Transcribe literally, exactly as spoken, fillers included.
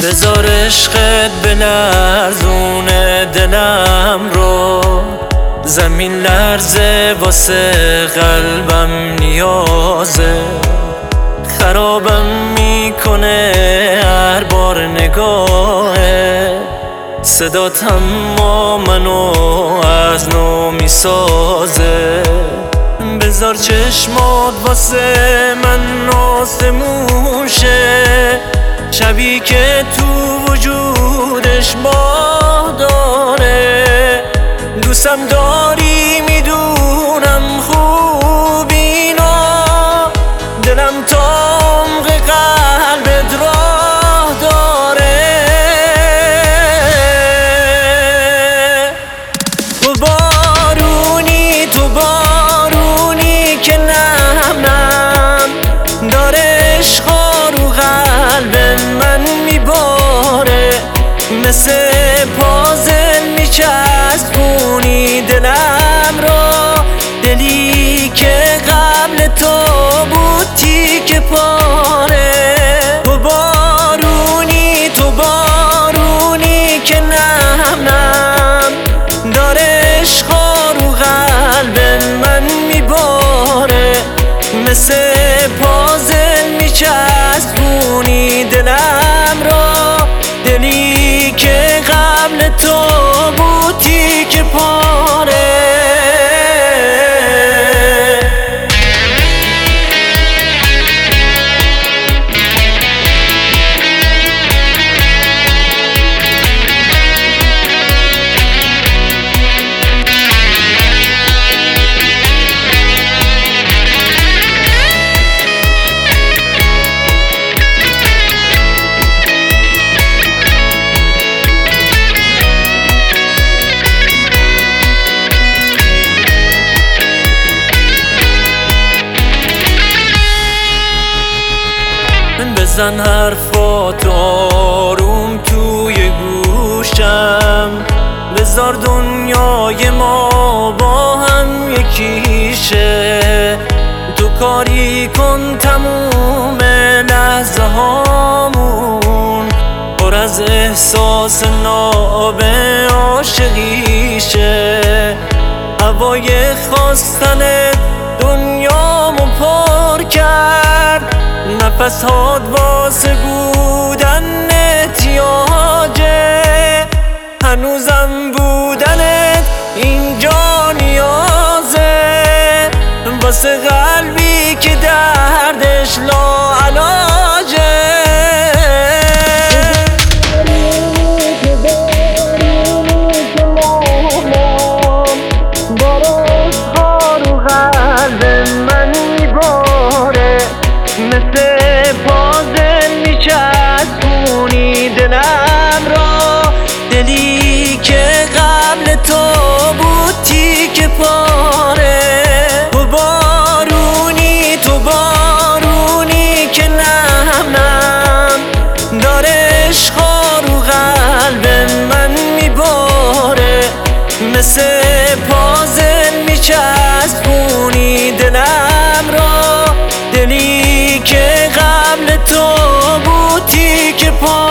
بذار عشقت بلرزونه دلم رو، زمین لرزه واسه قلبم نیازه، خرابم میکنه هر بار نگاهه، صدات اما منو از نو میسازه. بذار چشمات واسه من آسمون شه، شبی که تو وجودش ماه داره، دوستم داری میدونم خوب اینا، دلم تا عمق قلبت راه داره. تو بارونی تو بارونی که نم نم داره عشقا رو قلب من میباره، مثل پازل میچسبونی دلم رو، دلی که قبل تو بود تیکه پاره. تو بارونی تو بارونی که نم نم داره عشقا رو قلب من میباره، مثل پازل میچسبونی دلم رو، دلی که قبل تو بود تیکه پاره. بزن حرفات آروم توی گوشم، بذار دنیای ما با هم یکیشه، تو کاری کن تموم لحظه هامون پر از احساس ناب عاشقیشه، هوای خواستنت دنیامو پر کرد، نفس هات واسه بودن احتیاجه، هنوزم بودنت اینجا نیازه، واسه قلبی که دردش لاعلاجه. مثل پازل میچسبونی دلم را، دلی که قبل تو بود تیکه پاره. تو بارونی تو بارونی که نم نم داره عشقا رو قلب من میباره، مثل پازل میچسبونی دلم را، دلی که قبل تو بود تیکه پاره.